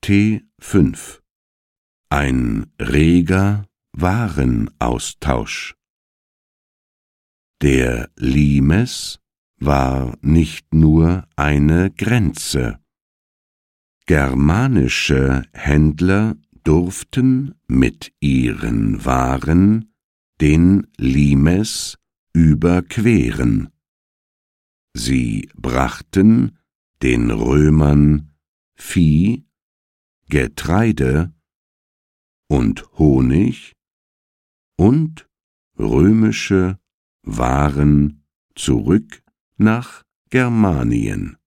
T5 Ein reger Warenaustausch. Der Limes war nicht nur eine Grenze. Germanische Händler durften mit ihren Waren den Limes überqueren. Sie brachten den Römern Vieh, Getreide und Honig und römische Waren zurück nach Germanien.